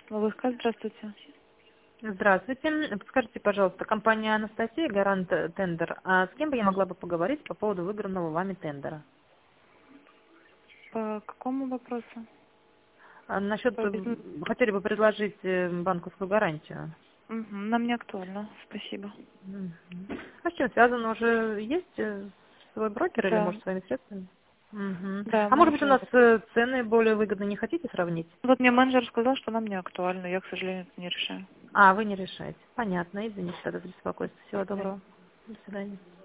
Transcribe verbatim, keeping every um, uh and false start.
Ловушка, здравствуйте. Здравствуйте. Подскажите, пожалуйста, компания «Анастасия», гарант тендер. А с кем бы я могла бы поговорить по поводу выигранного вами тендера? По какому вопросу? А насчет, По бизнес... м, хотели бы предложить э, банковскую гарантию. Мгм, нам не актуально, спасибо. Мгм. А с чем связано? Уже есть э, свой брокер или, Да, может, своими средствами? Мгм. да, А мы может быть, у уже... нас э, цены более выгодные, не хотите сравнить? Вот мне менеджер сказал, что нам не актуально, я, к сожалению, это не решаю. А, вы не решаете. Понятно. Извините тогда за беспокойство. До Всего свидания. доброго. До свидания.